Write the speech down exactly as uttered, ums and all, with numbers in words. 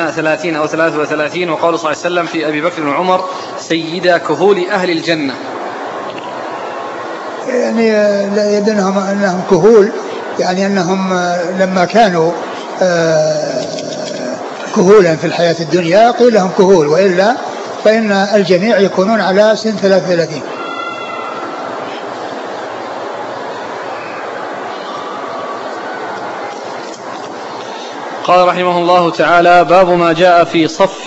سن ثلاثين أو ثلاثة وثلاثين، وقال صلى الله عليه وسلم في أبي بكر وعمر سيدا كهول أهل الجنة. يعني يدنهم أنهم كهول، يعني أنهم لما كانوا كهولا في الحياة الدنيا قيل لهم كهول، وإلا فإن الجميع يكونون على سن ثلاثة وثلاثين. قال رحمه الله تعالى: باب ما جاء في صف